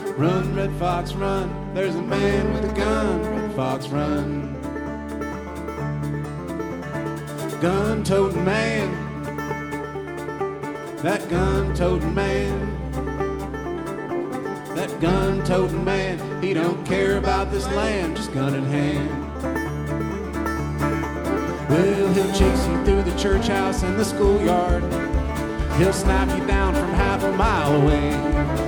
Run, Red Fox, run. There's a man with a gun. Red Fox, run. Gun-toting man. That gun-toting man. That gun-toting man. He don't care about this land, just gun in hand. Well, he'll chase you through the church house and the schoolyard. He'll snipe you down from half a mile away.